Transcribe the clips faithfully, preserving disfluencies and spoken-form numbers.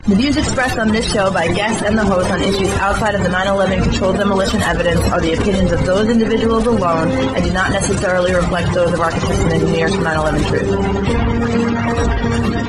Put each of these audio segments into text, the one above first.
The views expressed on this show by guests and the host on issues outside of the nine eleven controlled demolition evidence are the opinions of those individuals alone and do not necessarily reflect those of our participant engineers from nine eleven Truth.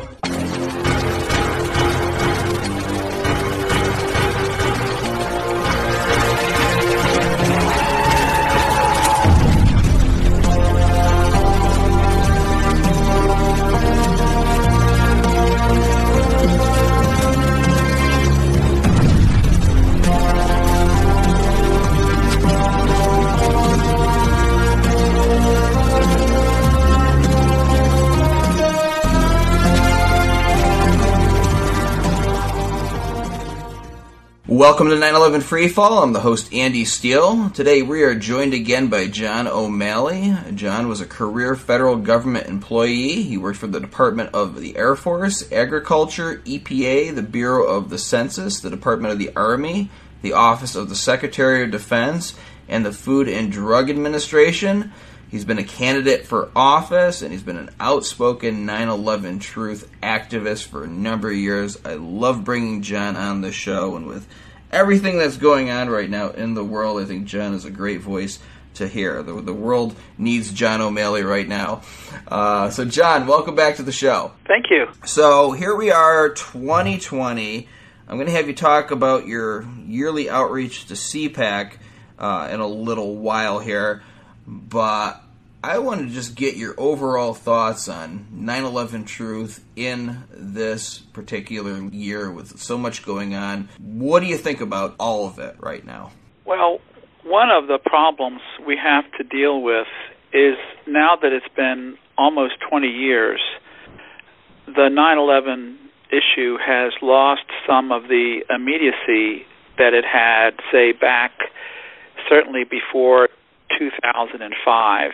Welcome to nine eleven Freefall. I'm the host, Andy Steele. Today we are joined again by John O'Malley. John was a career federal government employee. He worked for the Department of the Air Force, Agriculture, E P A, the Bureau of the Census, the Department of the Army, the Office of the Secretary of Defense, and the Food and Drug Administration. He's been a candidate for office, and he's been an outspoken nine eleven Truth activist for a number of years. I love bringing John on the show, and with everything that's going on right now in the world, I think John is a great voice to hear. The, the world needs John O'Malley right now. Uh, so, John, welcome back to the show. Thank you. So, here we are, twenty twenty. I'm going to have you talk about your yearly outreach to C PAC uh, in a little while here, but I want to just get your overall thoughts on nine eleven Truth in this particular year with so much going on. What do you think about all of it right now? Well, one of the problems we have to deal with is now that it's been almost twenty years, the nine eleven issue has lost some of the immediacy that it had, say, back certainly before two thousand five.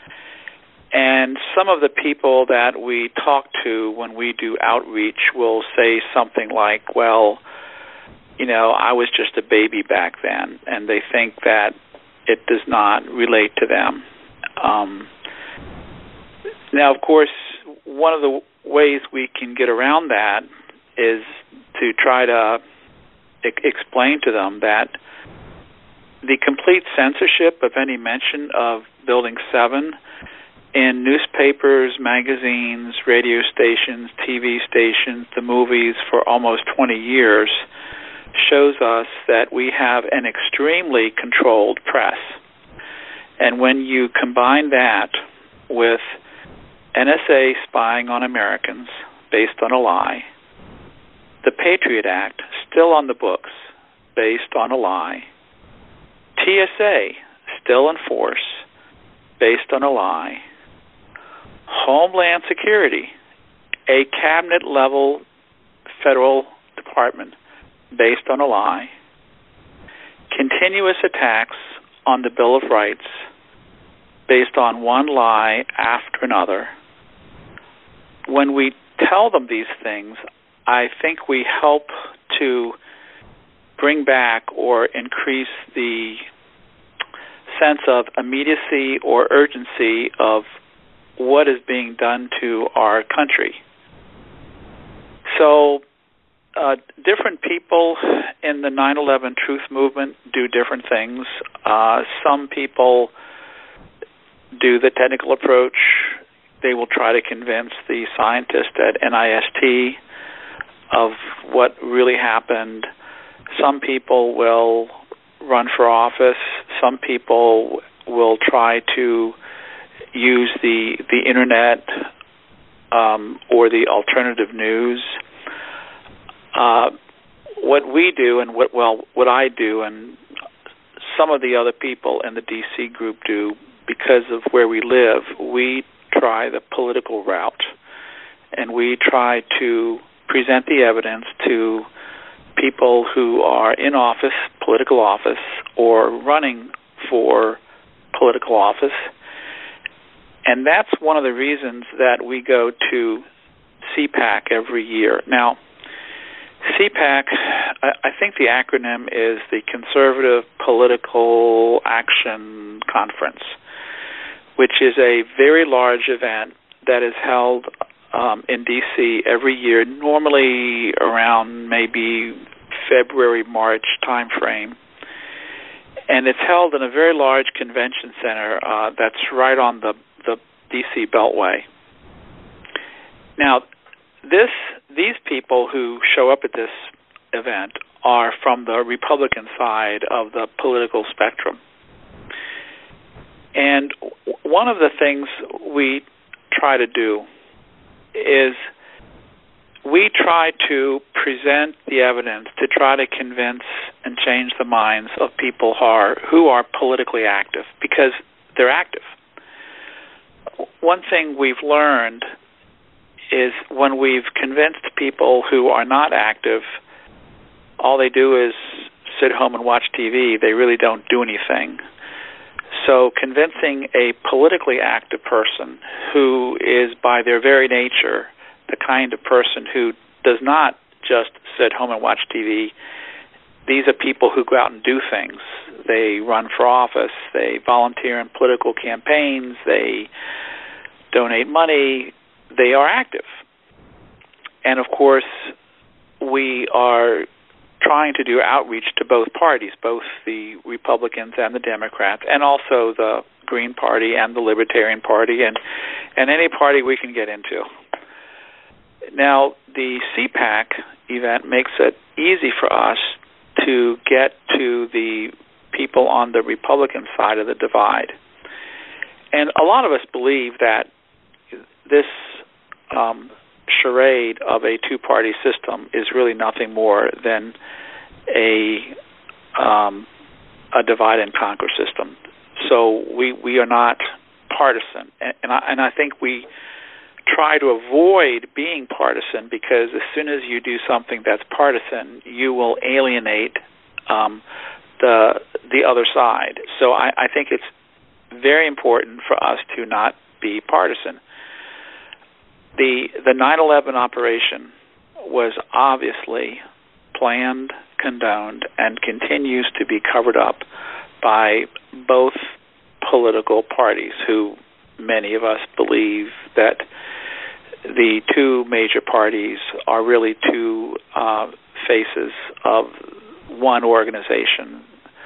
And some of the people that we talk to when we do outreach will say something like, well, you know, I was just a baby back then, and they think that it does not relate to them. Um, now, of course, one of the ways we can get around that is to try to e- explain to them that the complete censorship of any mention of Building seven in newspapers, magazines, radio stations, T V stations, the movies for almost twenty years shows us that we have an extremely controlled press. And when you combine that with N S A spying on Americans based on a lie, the Patriot Act still on the books based on a lie, T S A still in force based on a lie, Homeland Security, a cabinet-level federal department based on a lie, continuous attacks on the Bill of Rights based on one lie after another. When we tell them these things, I think we help to bring back or increase the sense of immediacy or urgency of what is being done to our country. So uh, different people in the nine eleven Truth movement do different things. Uh, some people do the technical approach. They will try to convince the scientists at N I S T of what really happened. Some people will run for office. Some people will try to use the the internet um, or the alternative news. Uh, what we do, and what well, what I do, and some of the other people in the D C group do, because of where we live, we try the political route, and we try to present the evidence to people who are in office, political office, or running for political office. And that's one of the reasons that we go to C PAC every year. Now, C PAC, I think the acronym is the Conservative Political Action Conference, which is a very large event that is held um, in D C every year, normally around maybe February, March time frame. And it's held in a very large convention center uh, that's right on the, the D C Beltway. Now, this these people who show up at this event are from the Republican side of the political spectrum. And one of the things we try to do is we try to present the evidence to try to convince and change the minds of people who are, who are politically active, because they're active. One thing we've learned is when we've convinced people who are not active, all they do is sit home and watch T V. They really don't do anything. So convincing a politically active person who is by their very nature the kind of person who does not just sit home and watch T V. These are people who go out and do things. They run for office. They volunteer in political campaigns. They donate money. They are active. And, of course, we are trying to do outreach to both parties, both the Republicans and the Democrats, and also the Green Party and the Libertarian Party, and, and any party we can get into. Now, the C PAC event makes it easy for us to get to the people on the Republican side of the divide. And a lot of us believe that this um, charade of a two-party system is really nothing more than a um, a divide-and-conquer system. So we we are not partisan, and, and I and I think we try to avoid being partisan, because as soon as you do something that's partisan, you will alienate um, the the other side. So I, I think it's very important for us to not be partisan. The the nine eleven operation was obviously planned, condoned, and continues to be covered up by both political parties, who many of us believe that the two major parties are really two uh, faces of one organization.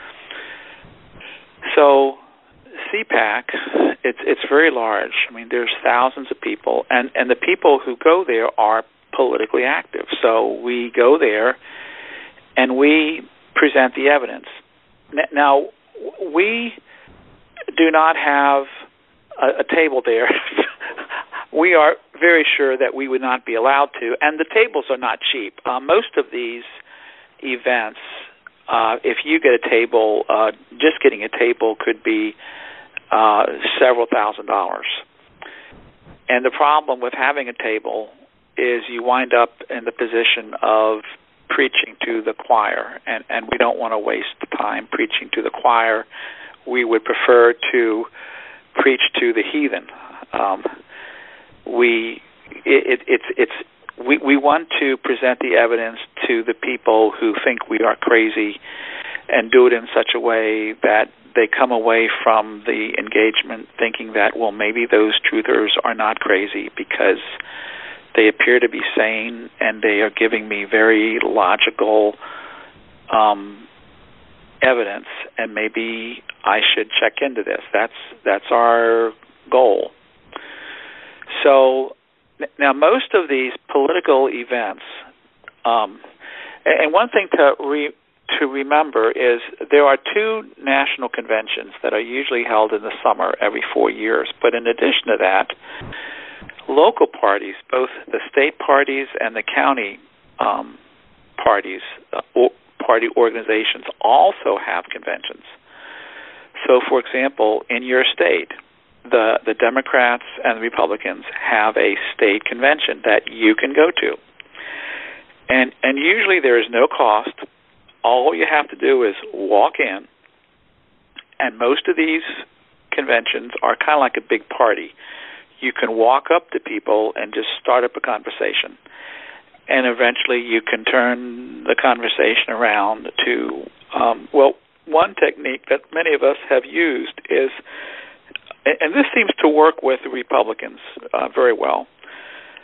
So C PAC, it's it's very large. I mean, there's thousands of people, and, and the people who go there are politically active. So we go there, and we present the evidence. Now, we do not have a, a table there. We are very sure that we would not be allowed to, and the tables are not cheap. Uh, most of these events, uh, if you get a table, uh, just getting a table could be uh, several thousand dollars. And the problem with having a table is you wind up in the position of preaching to the choir, and, and we don't want to waste time preaching to the choir. We would prefer to preach to the heathen. Um, we it, it, it's it's we we want to present the evidence to the people who think we are crazy, and do it in such a way that they come away from the engagement thinking that, well, maybe those truthers are not crazy, because they appear to be sane and they are giving me very logical um, evidence, and maybe I should check into this. That's that's our goal. So now most of these political events, um, and one thing to re, to remember is there are two national conventions that are usually held in the summer every four years. But in addition to that, local parties, both the state parties and the county um, parties, uh, or party organizations, also have conventions. So, for example, in your state, the the Democrats and the Republicans have a state convention that you can go to. And and usually there is no cost. All you have to do is walk in, and most of these conventions are kind of like a big party. You can walk up to people and just start up a conversation, and eventually you can turn the conversation around to, um, well, one technique that many of us have used is, and this seems to work with the Republicans uh, very well,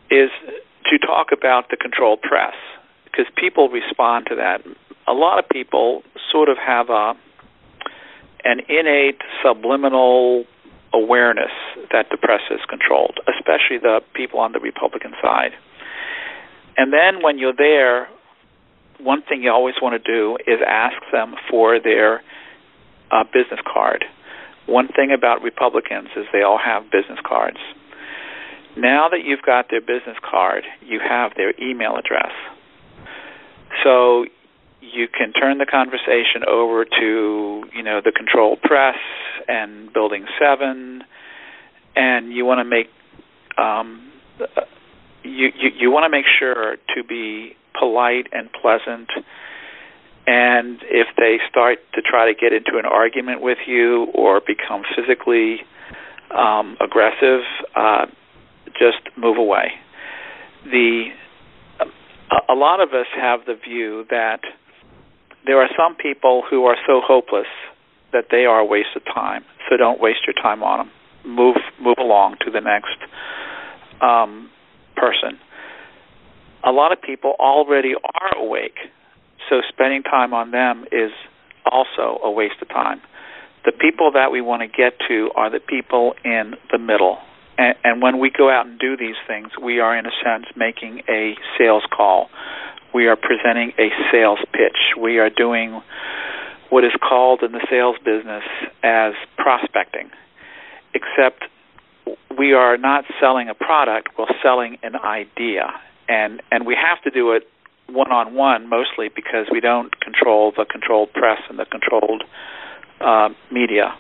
is to talk about the controlled press, because people respond to that. A lot of people sort of have a an innate subliminal awareness that the press is controlled, especially the people on the Republican side. And then when you're there, one thing you always want to do is ask them for their uh, business card. One thing about Republicans is they all have business cards. Now that you've got their business card, you have their email address. So you can turn the conversation over to, you know, the controlled press and Building seven, and you want to make um, you you, you want to make sure to be polite and pleasant. And if they start to try to get into an argument with you or become physically um, aggressive, uh, just move away. The a, a lot of us have the view that there are some people who are so hopeless that they are a waste of time. So don't waste your time on them. Move move along to the next um, person. A lot of people already are awake, so spending time on them is also a waste of time. The people that we want to get to are the people in the middle. And, and when we go out and do these things, we are, in a sense, making a sales call. We are presenting a sales pitch. We are doing what is called in the sales business as prospecting, except we are not selling a product, we're selling an idea. And, and we have to do it one-on-one mostly because we don't control the controlled press and the controlled uh, media.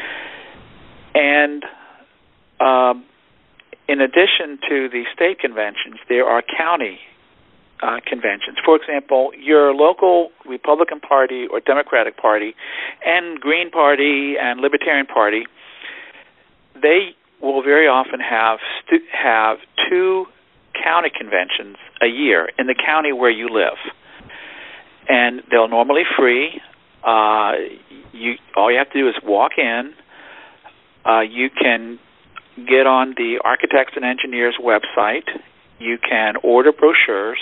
And um, in addition to the state conventions, there are county uh, conventions. For example, your local Republican Party or Democratic Party and Green Party and Libertarian Party, they will very often have stu- have two county conventions a year in the county where you live, and they're normally free. Uh, you all you have to do is walk in. Uh, you can get on the Architects and Engineers website. You can order brochures.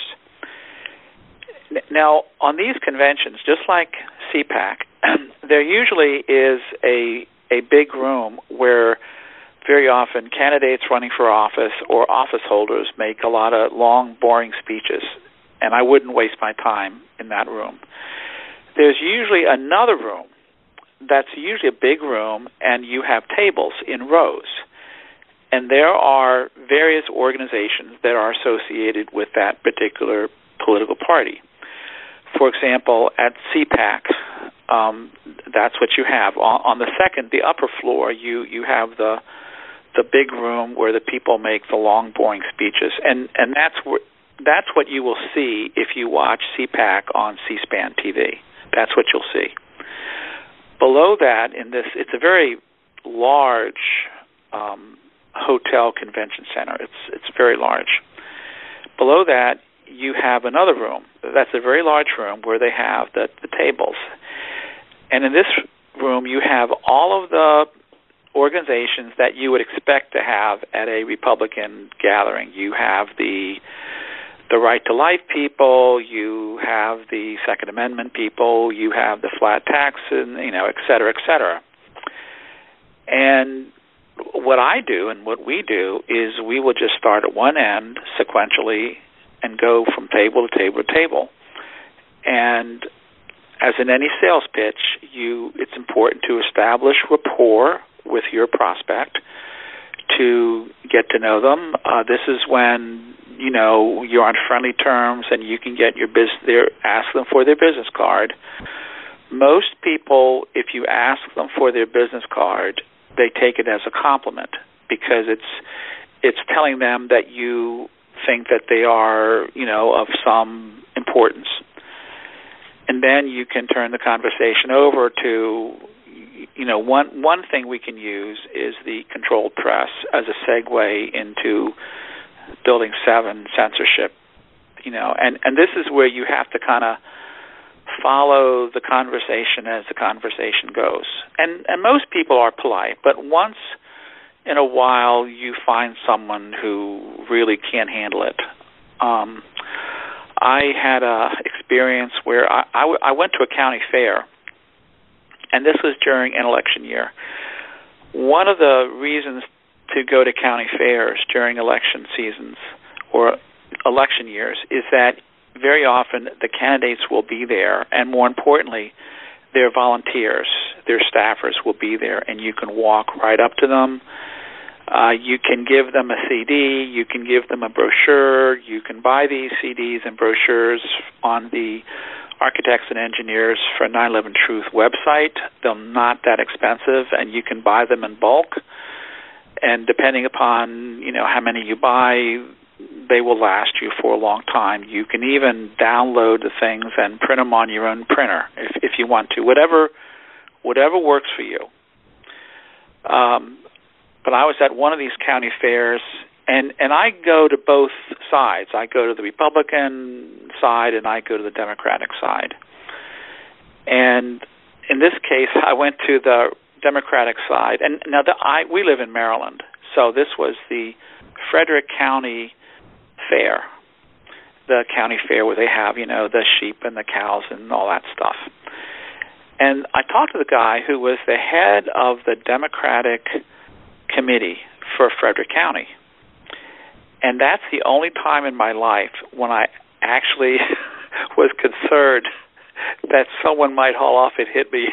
Now, on these conventions, just like C PAC, there usually is a a big room where very often candidates running for office or office holders make a lot of long, boring speeches, and I wouldn't waste my time in that room. There's usually another room that's usually a big room, and you have tables in rows, and there are various organizations that are associated with that particular political party. For example, at C PAC, um, that's what you have. On, on the second, the upper floor, you, you have the the big room where the people make the long, boring speeches, and and that's where, that's what you will see if you watch C PAC on C-SPAN T V. That's what you'll see. Below that, in this, it's a very large um, hotel convention center. It's it's very large. Below that, you have another room. That's a very large room where they have the, the tables, and in this room, you have all of the organizations that you would expect to have at a Republican gathering. You have the the Right to Life people, you have the Second Amendment people, you have the flat tax, and you know, et cetera, et cetera. And what I do and what we do is we will just start at one end sequentially and go from table to table to table. And as in any sales pitch, you it's important to establish rapport with your prospect, to get to know them. Uh, this is when, you know, you're on friendly terms and you can get your business there, ask them for their business card. Most people, if you ask them for their business card, they take it as a compliment because it's it's telling them that you think that they are, you know, of some importance. And then you can turn the conversation over to, you know, one one thing we can use is the controlled press as a segue into Building seven censorship, you know, and, and this is where you have to kind of follow the conversation as the conversation goes. And and most people are polite, but once in a while you find someone who really can't handle it. Um, I had a experience where I, I, I went to a county fair, and this was during an election year. One of the reasons to go to county fairs during election seasons or election years is that very often the candidates will be there, and more importantly, their volunteers, their staffers will be there, and you can walk right up to them. Uh, you can give them a C D, you can give them a brochure, you can buy these C Ds and brochures on the Architects and Engineers for nine eleven Truth website. They're not that expensive, and you can buy them in bulk. And depending upon, you know, how many you buy, they will last you for a long time. You can even download the things and print them on your own printer if, if you want to. Whatever, whatever works for you. Um, but I was at one of these county fairs, and, and I go to both sides. I go to the Republican side, and I go to the Democratic side. And in this case, I went to the Democratic side. And now the, I, we live in Maryland, so this was the Frederick County Fair, the county fair where they have, you know, the sheep and the cows and all that stuff. And I talked to the guy who was the head of the Democratic committee for Frederick County. And that's the only time in my life when I actually was concerned that someone might haul off and hit me.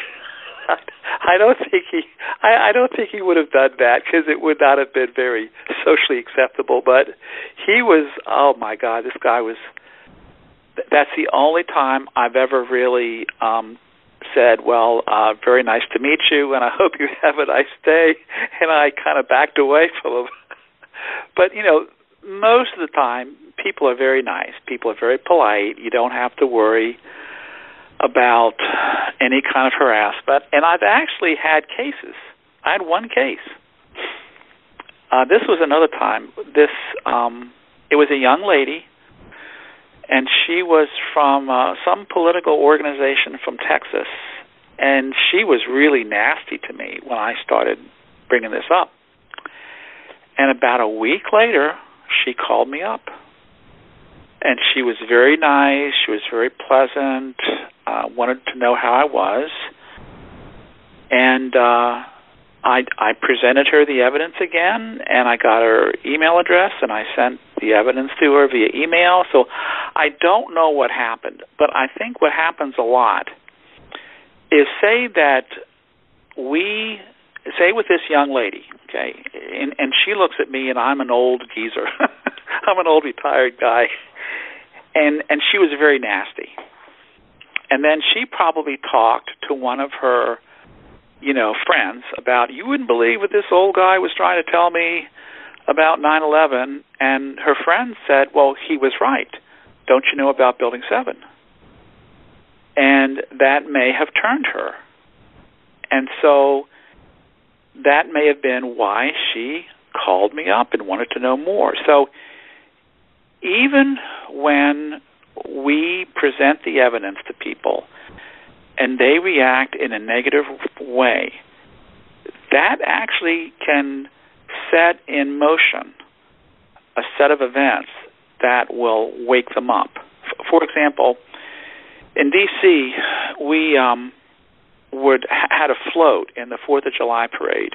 I don't think he. I, I don't think he would have done that because it would not have been very socially acceptable. But he was. Oh my God, this guy was. That's the only time I've ever really um, said, "Well, uh, very nice to meet you, and I hope you have a nice day." And I kind of backed away from him. But you know, most of the time, people are very nice. People are very polite. You don't have to worry about any kind of harassment. And I've actually had cases. I had one case. Uh, this was another time. This um, it was a young lady, and she was from uh, some political organization from Texas, and she was really nasty to me when I started bringing this up. And about a week later, she called me up. And she was very nice. She was very pleasant. Uh, wanted to know how I was. And uh, I, I presented her the evidence again, and I got her email address, and I sent the evidence to her via email. So I don't know what happened, but I think what happens a lot is, say that we, say with this young lady, okay, and, and she looks at me, and I'm an old geezer. I'm an old retired guy. And and she was very nasty. And then she probably talked to one of her, you know, friends about, you wouldn't believe what this old guy was trying to tell me about nine eleven. And her friend said, well, he was right. Don't you know about Building seven? And that may have turned her. And so that may have been why she called me up and wanted to know more. So even when we present the evidence to people and they react in a negative way, that actually can set in motion a set of events that will wake them up. For example, in D C, we um, would had a float in the Fourth of July parade,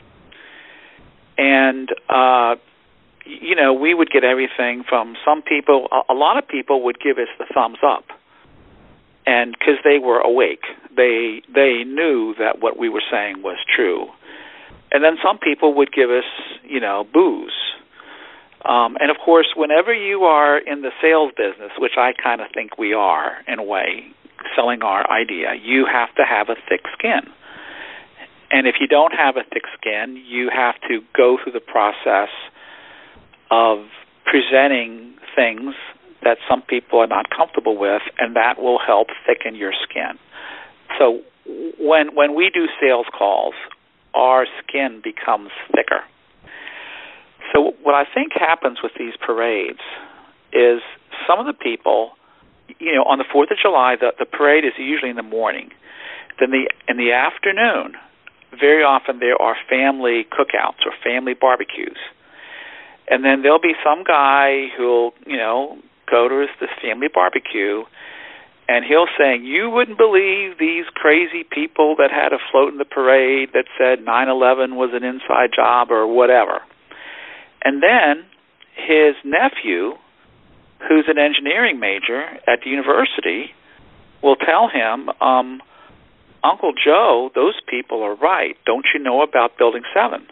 and uh, you know, we would get everything from some people. A lot of people would give us the thumbs up, and because they were awake, they they knew that what we were saying was true. And then some people would give us, you know, boos. Um, and of course, whenever you are in the sales business, which I kind of think we are in a way, selling our idea, you have to have a thick skin. And if you don't have a thick skin, you have to go through the process of presenting things that some people are not comfortable with, and that will help thicken your skin. So when when we do sales calls, our skin becomes thicker. So what I think happens with these parades is some of the people, you know, on the Fourth of July, the, the parade is usually in the morning. Then the in the afternoon, very often there are family cookouts or family barbecues. And then there'll be some guy who'll, you know, go to this family barbecue, and he'll say, you wouldn't believe these crazy people that had a float in the parade that said nine eleven was an inside job or whatever. And then his nephew, who's an engineering major at the university, will tell him, um, Uncle Joe, those people are right. Don't you know about Building seven?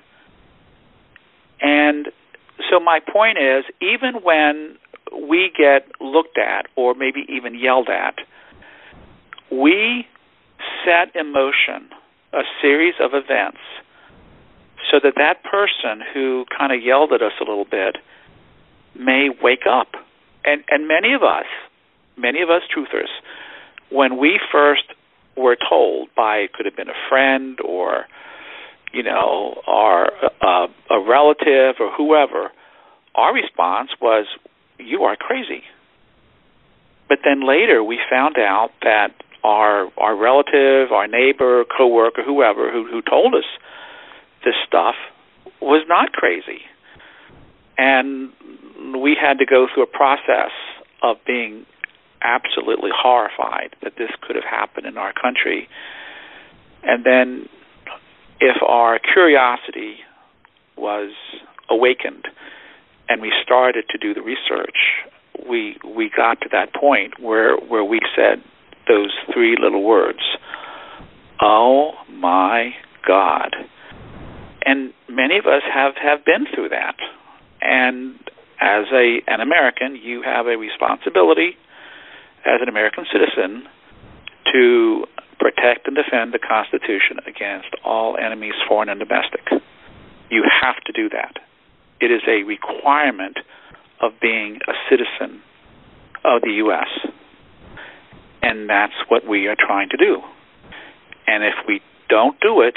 And so my point is, even when we get looked at or maybe even yelled at, we set in motion a series of events so that that person who kind of yelled at us a little bit may wake up. And, and many of us, many of us truthers, when we first were told by, it could have been a friend or, you know, or uh, a relative or whoever, our response was, you are crazy. But then later we found out that our our relative, our neighbor, coworker, whoever who, who told us this stuff was not crazy. And we had to go through a process of being absolutely horrified that this could have happened in our country. And then if our curiosity was awakened and we started to do the research, we we got to that point where, where we said those three little words, oh my God. And many of us have, have been through that. And as a an American, you have a responsibility as an American citizen to protect and defend the Constitution against all enemies, foreign and domestic. You have to do that. It is a requirement of being a citizen of the U S, and that's what we are trying to do. And if we don't do it,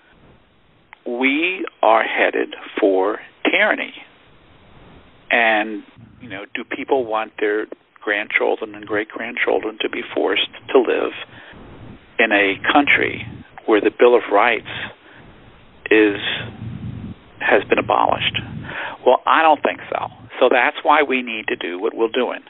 we are headed for tyranny. And, you know, do people want their grandchildren and great-grandchildren to be forced to live in a country where the Bill of Rights is has been abolished? Well, I don't think so. So that's why we need to do what we're doing.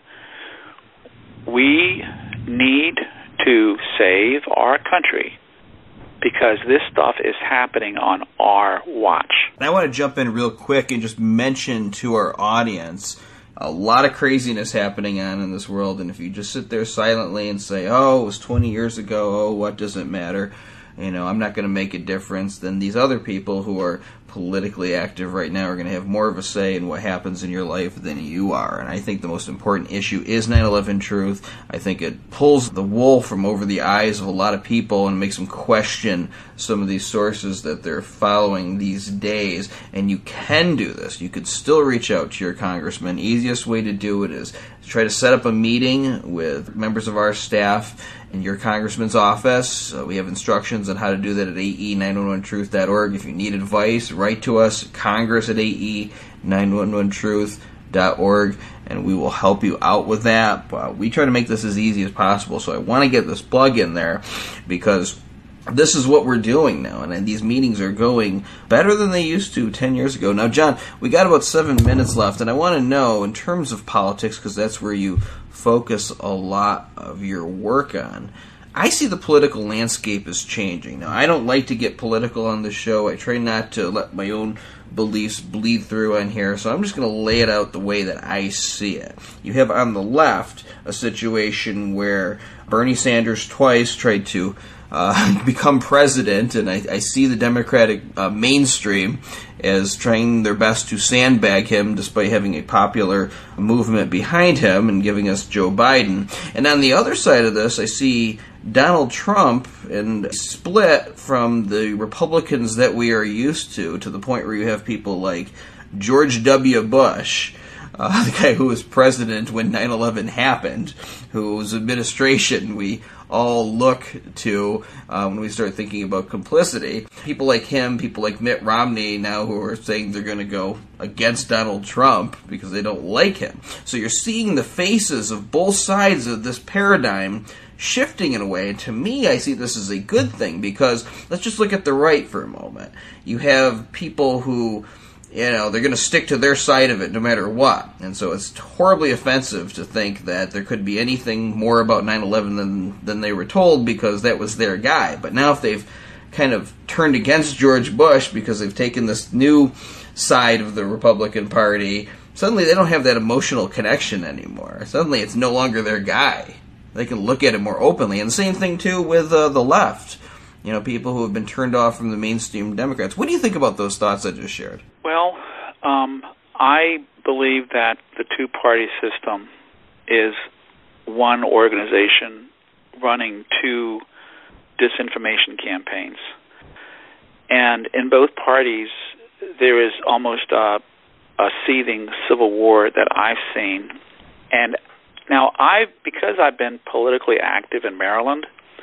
We need to save our country because this stuff is happening on our watch. I want to jump in real quick and just mention to our audience a lot of craziness happening on in this world, and if you just sit there silently and say, oh, it was twenty years ago, oh, what does it matter? You know, I'm not going to make a difference, then these other people who are politically active right now are going to have more of a say in what happens in your life than you are. And I think the most important issue is nine eleven Truth. I think it pulls the wool from over the eyes of a lot of people and makes them question some of these sources that they're following these days. And you can do this. You could still reach out to your congressman. Easiest way to do it is to try to set up a meeting with members of our staff in your congressman's office. Uh, we have instructions on how to do that at A E nine one one truth dot org. If you need advice, write to us, Congress at A E nine one one truth dot org, and we will help you out with that. Uh, we try to make this as easy as possible, so I want to get this plug in there because this is what we're doing now, and these meetings are going better than they used to ten years ago. Now, John, we got about seven minutes left, and I want to know, in terms of politics, because that's where you focus a lot of your work on, I see the political landscape is changing. Now, I don't like to get political on the show. I try not to let my own beliefs bleed through on here, so I'm just going to lay it out the way that I see it. You have on the left a situation where Bernie Sanders twice tried to Uh, become president, and I, I see the Democratic uh, mainstream as trying their best to sandbag him despite having a popular movement behind him and giving us Joe Biden. And on the other side of this, I see Donald Trump and split from the Republicans that we are used to, to the point where you have people like George W. Bush, Uh, the guy who was president when nine eleven happened, whose administration we all look to uh, when we start thinking about complicity. People like him, people like Mitt Romney now who are saying they're going to go against Donald Trump because they don't like him. So you're seeing the faces of both sides of this paradigm shifting in a way. And to me, I see this as a good thing, because let's just look at the right for a moment. You have people who, you know, they're going to stick to their side of it no matter what. And so it's horribly offensive to think that there could be anything more about nine eleven than, than they were told, because that was their guy. But now if they've kind of turned against George Bush because they've taken this new side of the Republican Party, suddenly they don't have that emotional connection anymore. Suddenly it's no longer their guy. They can look at it more openly. And the same thing, too, with uh, the left. You know, people who have been turned off from the mainstream Democrats. What do you think about those thoughts I just shared? Well, um, I believe that the two-party system is one organization running two disinformation campaigns. And in both parties, there is almost a, a seething civil war that I've seen. And now, I because I've been politically active in Maryland,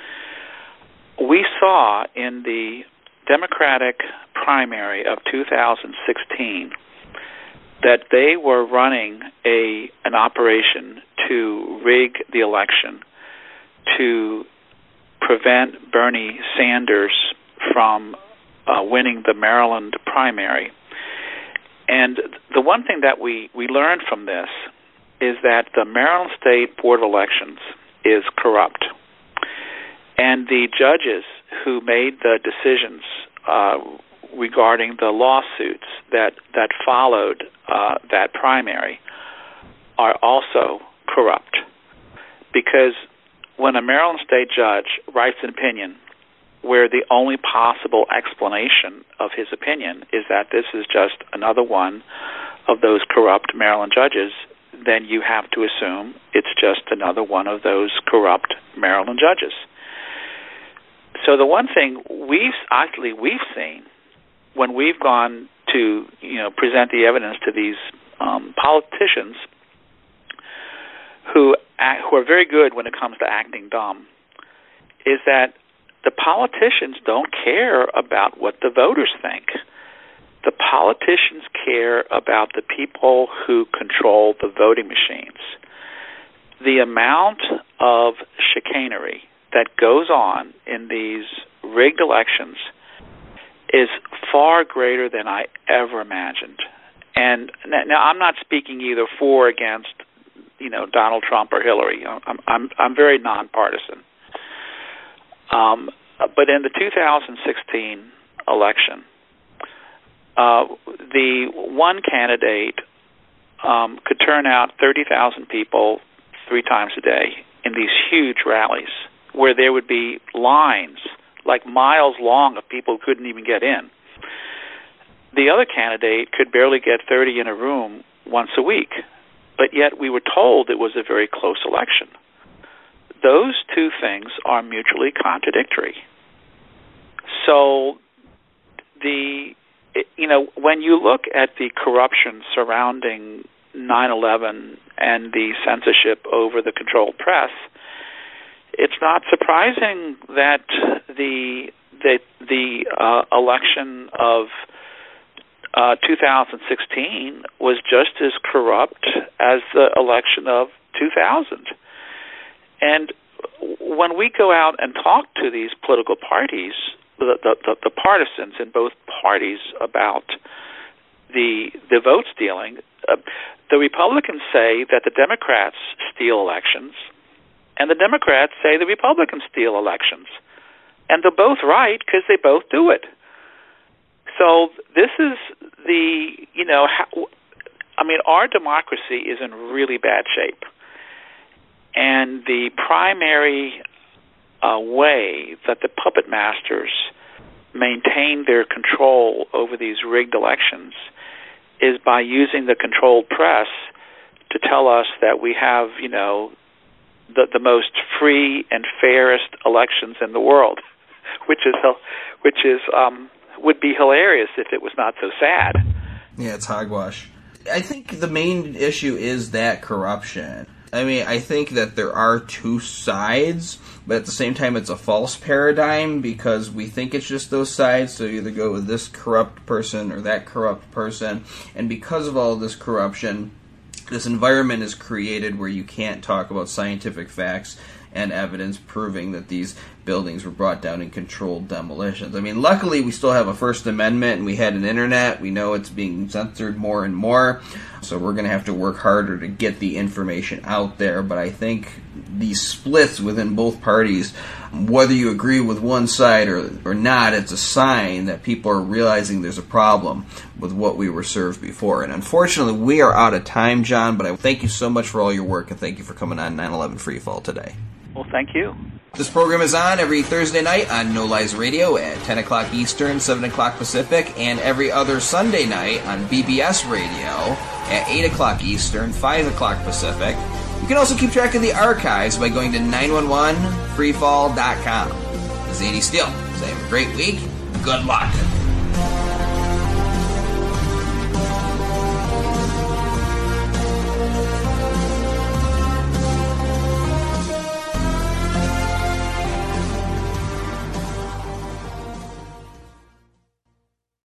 we saw in the Democratic primary of two thousand sixteen that they were running a an operation to rig the election to prevent Bernie Sanders from uh, winning the Maryland primary. And the one thing that we, we learned from this is that the Maryland State Board of Elections is corrupt. And the judges who made the decisions uh, regarding the lawsuits that, that followed uh, that primary are also corrupt. Because when a Maryland State judge writes an opinion where the only possible explanation of his opinion is that this is just another one of those corrupt Maryland judges, then you have to assume it's just another one of those corrupt Maryland judges. So the one thing we've actually we've seen when we've gone to you know present the evidence to these um, politicians who act, who are very good when it comes to acting dumb is that the politicians don't care about what the voters think. The politicians care about the people who control the voting machines. The amount of chicanery that goes on in these rigged elections is far greater than I ever imagined. And now I'm not speaking either for or against, you know, Donald Trump or Hillary. I'm I'm, I'm very nonpartisan. Um, but in the two thousand sixteen election, Uh, the one candidate um, could turn out thirty thousand people three times a day in these huge rallies where there would be lines like miles long of people who couldn't even get in. The other candidate could barely get thirty in a room once a week, but yet we were told it was a very close election. Those two things are mutually contradictory. So the You know, when you look at the corruption surrounding nine eleven and the censorship over the controlled press, it's not surprising that the the, the uh, election of uh, two thousand sixteen was just as corrupt as the election of two thousand. And when we go out and talk to these political parties, The, the, the partisans in both parties about the the vote stealing, uh, the Republicans say that the Democrats steal elections, and the Democrats say the Republicans steal elections. And they're both right because they both do it. So this is the, you know, how, I mean, our democracy is in really bad shape. And the primary uh, way that the puppet masters maintain their control over these rigged elections is by using the controlled press to tell us that we have, you know, the, the most free and fairest elections in the world, which is which is um, would be hilarious if it was not so sad. Yeah, it's hogwash. I think the main issue is that corruption. I mean, I think that there are two sides, but at the same time it's a false paradigm because we think it's just those sides, so you either go with this corrupt person or that corrupt person, and because of all of this corruption, this environment is created where you can't talk about scientific facts and evidence proving that these buildings were brought down in controlled demolitions. I mean, luckily we still have a First Amendment and we had an internet. We know it's being censored more and more, so we're going to have to work harder to get the information out there. But I think these splits within both parties, whether you agree with one side or, or not, it's a sign that people are realizing there's a problem with what we were served before. And unfortunately, we are out of time, John, but I thank you so much for all your work, and thank you for coming on nine eleven Freefall today. Well, thank you. This program is on every Thursday night on No Lies Radio at ten o'clock Eastern, seven o'clock Pacific, and every other Sunday night on B B S Radio at eight o'clock Eastern, five o'clock Pacific. You can also keep track of the archives by going to nine one one freefall dot com. This is Andy Steele saying have a great week. Good luck.